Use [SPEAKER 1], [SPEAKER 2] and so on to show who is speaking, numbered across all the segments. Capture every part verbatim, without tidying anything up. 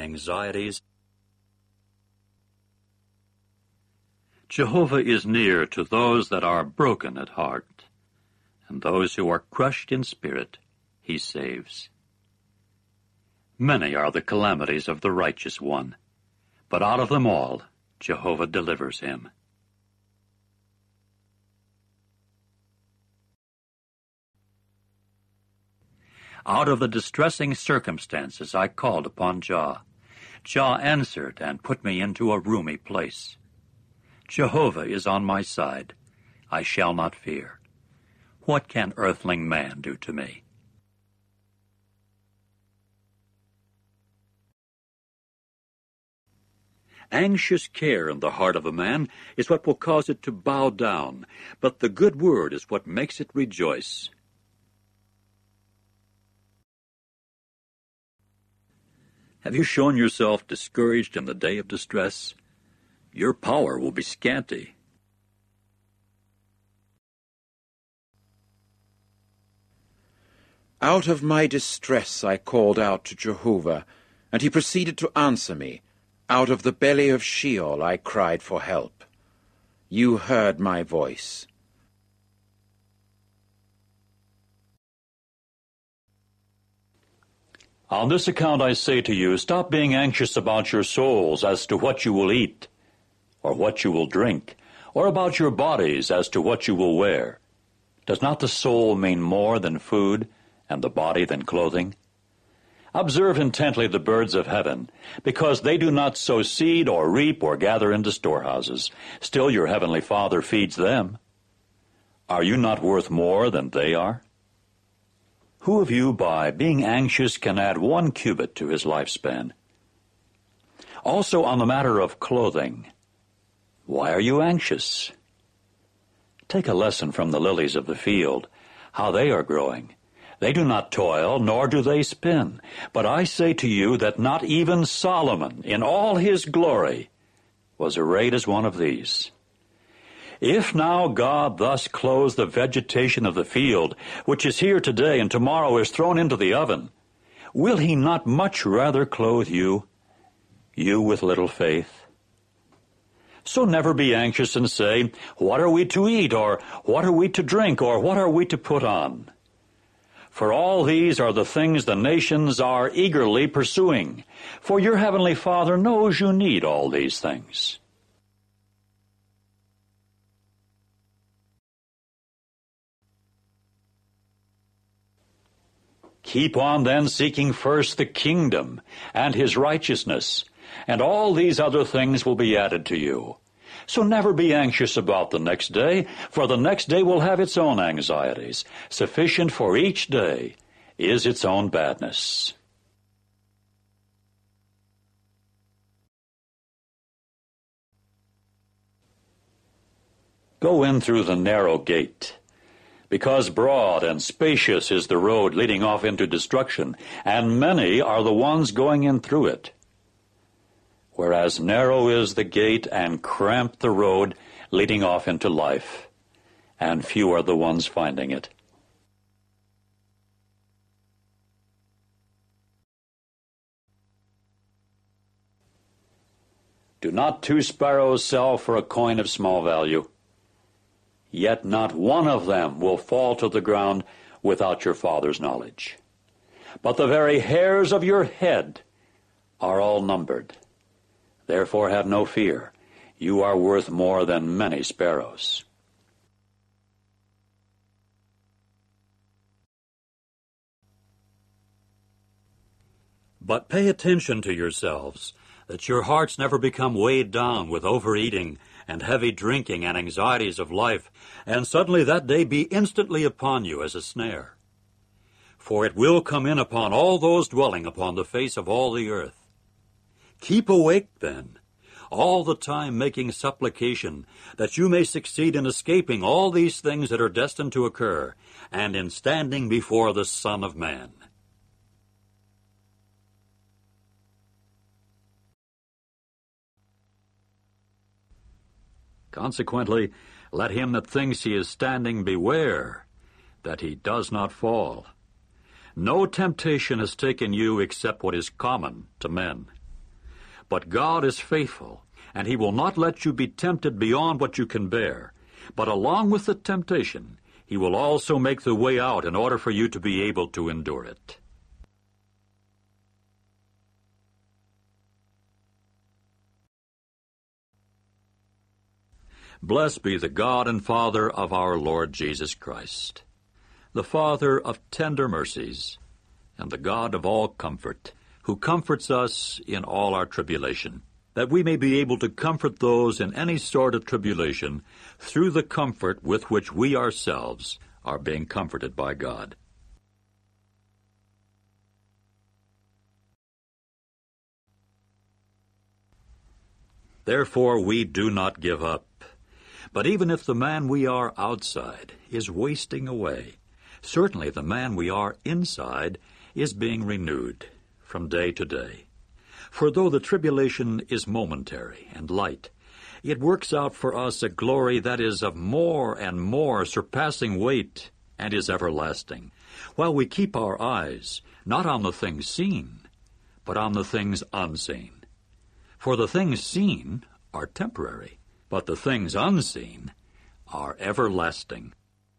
[SPEAKER 1] anxieties. Jehovah is near to those that are broken at heart, and those who are crushed in spirit he saves. Many are the calamities of the righteous one, but out of them all Jehovah delivers him. Out of the distressing circumstances I called upon Jah. Jah answered and put me into a roomy place. Jehovah is on my side. I shall not fear. What can earthling man do to me? Anxious care in the heart of a man is what will cause it to bow down, but the good word is what makes it rejoice. Have you shown yourself discouraged in the day of distress? Your power will be scanty.
[SPEAKER 2] Out of my distress I called out to Jehovah, and he proceeded to answer me. Out of the belly of Sheol I cried for help. You heard my voice.
[SPEAKER 1] On this account I say to you, stop being anxious about your souls as to what you will eat, or what you will drink, or about your bodies as to what you will wear. Does not the soul mean more than food, and the body than clothing? Observe intently the birds of heaven, because they do not sow seed or reap or gather into storehouses. Still your heavenly Father feeds them. Are you not worth more than they are? Who of you, by being anxious, can add one cubit to his lifespan? Also on the matter of clothing, why are you anxious? Take a lesson from the lilies of the field, how they are growing. They do not toil, nor do they spin. But I say to you that not even Solomon, in all his glory, was arrayed as one of these. If now God thus clothes the vegetation of the field, which is here today and tomorrow is thrown into the oven, will he not much rather clothe you, you with little faith? So never be anxious and say, what are we to eat, or what are we to drink, or what are we to put on? For all these are the things the nations are eagerly pursuing. For your heavenly Father knows you need all these things. Keep on then seeking first the kingdom and his righteousness, and all these other things will be added to you. So never be anxious about the next day, for the next day will have its own anxieties. Sufficient for each day is its own badness. Go in through the narrow gate, because broad and spacious is the road leading off into destruction, and many are the ones going in through it. Whereas narrow is the gate and cramped the road leading off into life, and few are the ones finding it. Do not two sparrows sell for a coin of small value? Yet not one of them will fall to the ground without your Father's knowledge. But the very hairs of your head are all numbered. Therefore have no fear. You are worth more than many sparrows. But pay attention to yourselves, that your hearts never become weighed down with overeating and heavy drinking and anxieties of life, and suddenly that day be instantly upon you as a snare. For it will come in upon all those dwelling upon the face of all the earth. Keep awake, then, all the time making supplication, that you may succeed in escaping all these things that are destined to occur, and in standing before the Son of Man. Consequently, let him that thinks he is standing beware that he does not fall. No temptation has taken you except what is common to men. But God is faithful, and he will not let you be tempted beyond what you can bear. But along with the temptation, he will also make the way out in order for you to be able to endure it. Blessed be the God and Father of our Lord Jesus Christ, the Father of tender mercies, and the God of all comfort, who comforts us in all our tribulation, that we may be able to comfort those in any sort of tribulation through the comfort with which we ourselves are being comforted by God. Therefore we do not give up. But even if the man we are outside is wasting away, certainly the man we are inside is being renewed from day to day. For though the tribulation is momentary and light, it works out for us a glory that is of more and more surpassing weight and is everlasting, while we keep our eyes not on the things seen, but on the things unseen. For the things seen are temporary, but the things unseen are everlasting.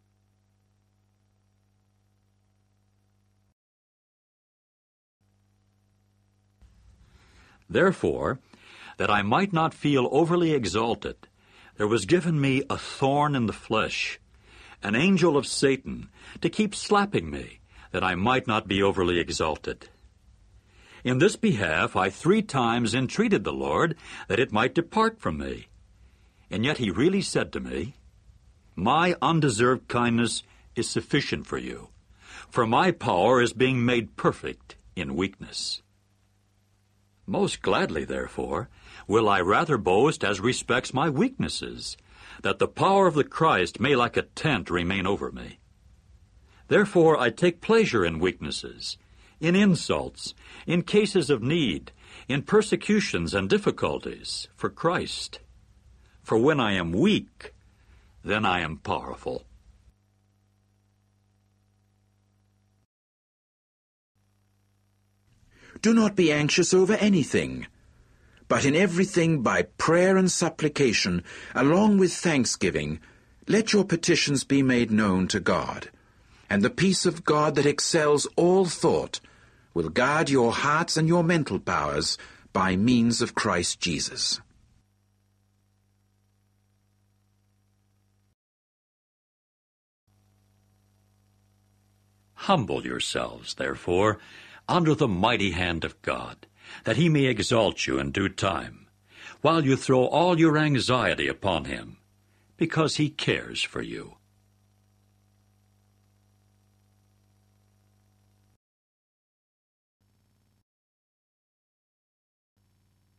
[SPEAKER 1] Therefore, that I might not feel overly exalted, there was given me a thorn in the flesh, an angel of Satan, to keep slapping me, that I might not be overly exalted. In this behalf I three times entreated the Lord that it might depart from me. And yet he really said to me, "My undeserved kindness is sufficient for you, for my power is being made perfect in weakness." Most gladly, therefore, will I rather boast as respects my weaknesses, that the power of the Christ may like a tent remain over me. Therefore I take pleasure in weaknesses, in insults, in cases of need, in persecutions and difficulties, for Christ. For when I am weak, then I am powerful.
[SPEAKER 2] Do not be anxious over anything, but in everything by prayer and supplication, along with thanksgiving, let your petitions be made known to God. And the peace of God that excels all thought will guard your hearts and your mental powers by means of Christ Jesus.
[SPEAKER 1] Humble yourselves, therefore, under the mighty hand of God, that he may exalt you in due time, while you throw all your anxiety upon him, because he cares for you.